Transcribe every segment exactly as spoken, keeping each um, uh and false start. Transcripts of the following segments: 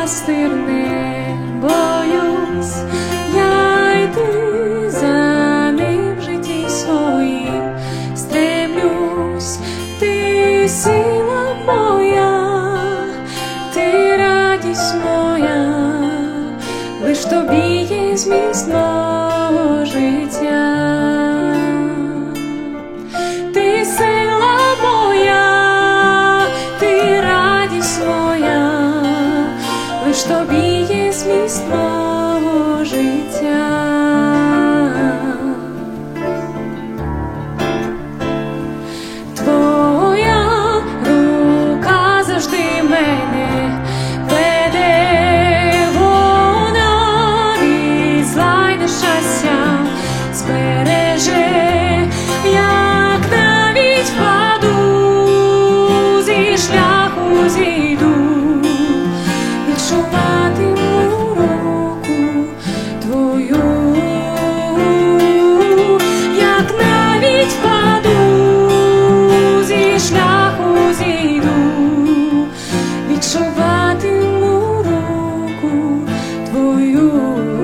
пастир, не боюсь я йти за ним в житті своїм, стремлюсь, ти сила моя, ти радість моя, лиш тобі є зміст мого життя. Ти сила моя, ти радість моя, лиш тобі є зміст мого життя. Твоя рука завжди мене веде, вона від зла й нещастя збереже, як навіть впаду, зі шляху зійду, відчуватиму руку твою, як навіть впаду, зі шляху зійду, відчуватиму руку твою.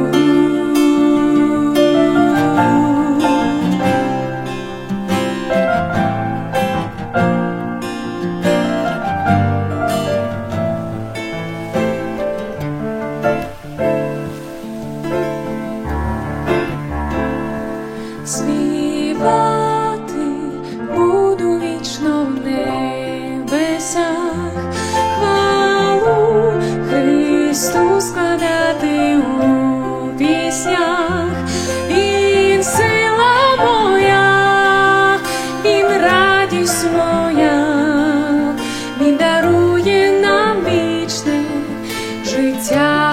Співати буду вічно в небесах, хвалу Христу складати у піснях. Він сила моя, він радість моя, він дарує нам вічне життя.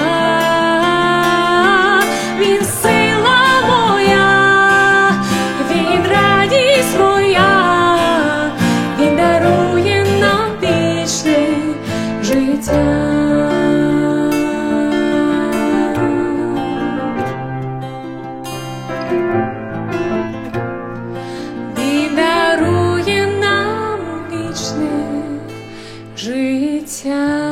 Він сила моя, він радість моя, він дарує нам вічне життя. Він дарує нам вічне життя.